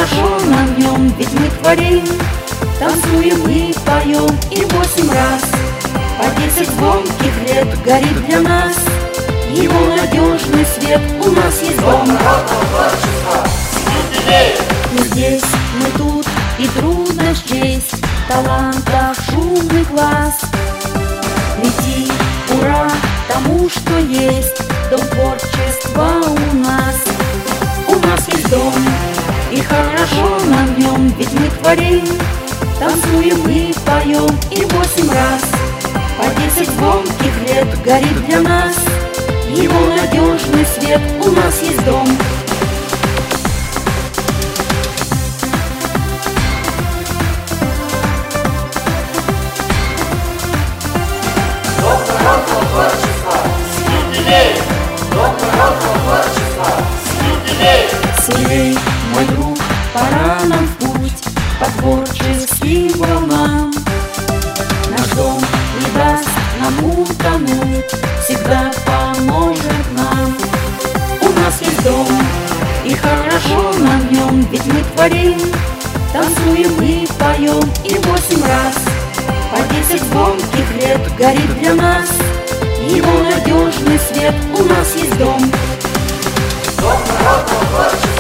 хорошо нам в нем, ведь мы творим, танцуем и поем, и 8 раз по 10 звонких лет горит для нас его надежный свет. У нас есть дом народного творчества с юбилеем. Мы здесь, мы тут, и трудно счесть талантов шумный глаз. Лети, ура, тому, что есть дом творчества у нас. У нас есть дом, и хорошо нам в нем, ведь мы творим, танцуем и поем, и 8 раз по 10 звонких лет горит для нас его надежный свет. У нас есть дом. Дом народного творчества с юбилеем! Дом народного творчества с юбилеем! Смелей, мой друг, пора нам в путь по творческим волнам. Наш дом не даст нам утонуть, всегда поможет нам. У нас есть дом, и хорошо нам в нем, ведь мы творим, танцуем и поем, и 8 раз по 10 звонких лет горит для нас его надежный свет. У нас есть дом. Дом народного творчества.